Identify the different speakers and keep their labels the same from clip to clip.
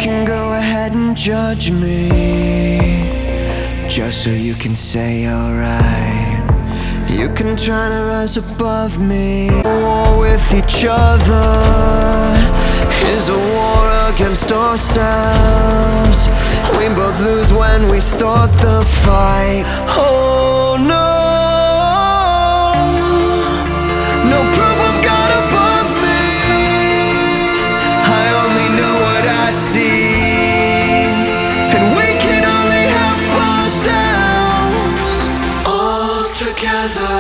Speaker 1: can go ahead and judge me, just so you can say alright. You can try to rise above me. War with each other is a war against ourselves. We both lose when we start the fight. Oh no, no proof of God above me. I only know what I see, and we can only help ourselves. All together,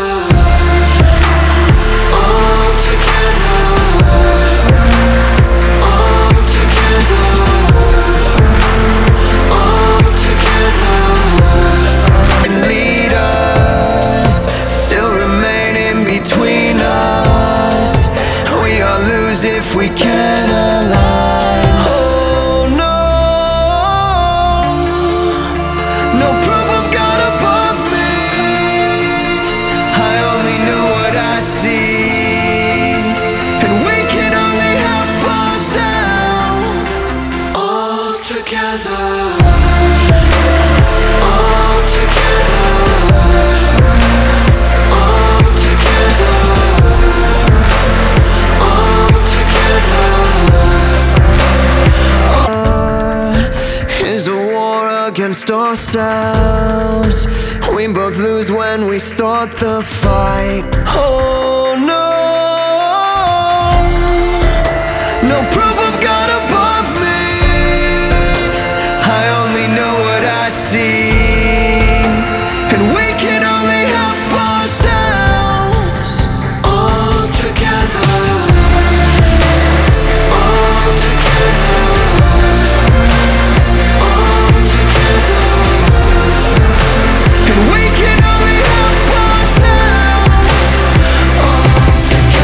Speaker 1: all together, all together, all together. And leaders still remaining between us. We all lose if we can't align. Oh no, no proof of God above me. I only know what I see, and we can only help ourselves. All together, all together, all together, all together. Is a war against ourselves. We both lose when we start the fight. Oh